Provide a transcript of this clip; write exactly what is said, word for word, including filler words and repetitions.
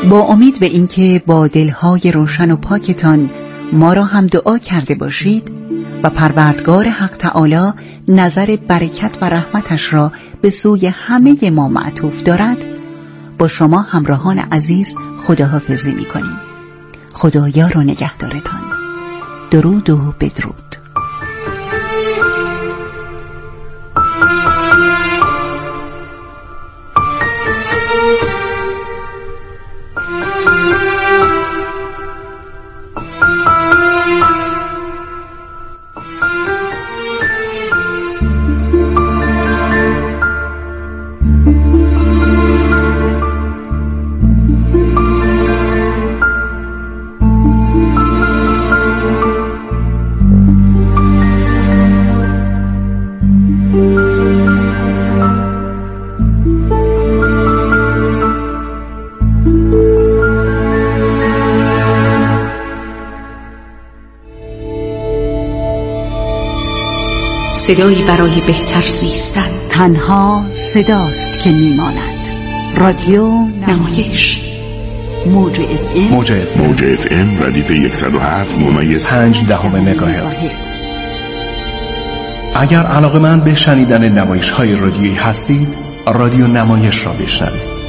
با امید به اینکه با دلهای روشن و پاکتان ما را هم دعا کرده باشید و پروردگار حق تعالی نظر برکت و رحمتش را به سوی همه ما معطوف دارد، با شما همراهان عزیز خداحافظی می کنیم. خدایا و نگهدارتان. درود و بدرود. صدایی برای بهتر زیستن. تنها صداست که میماند. رادیو نمایش موج اف ام موج اف ام موج اف ام ردیف صد و هفت ممیز پنج دهم مگاهرتز. اگر علاقه‌مند به شنیدن نمایش‌های رادیویی هستید، رادیو نمایش را بشنوید.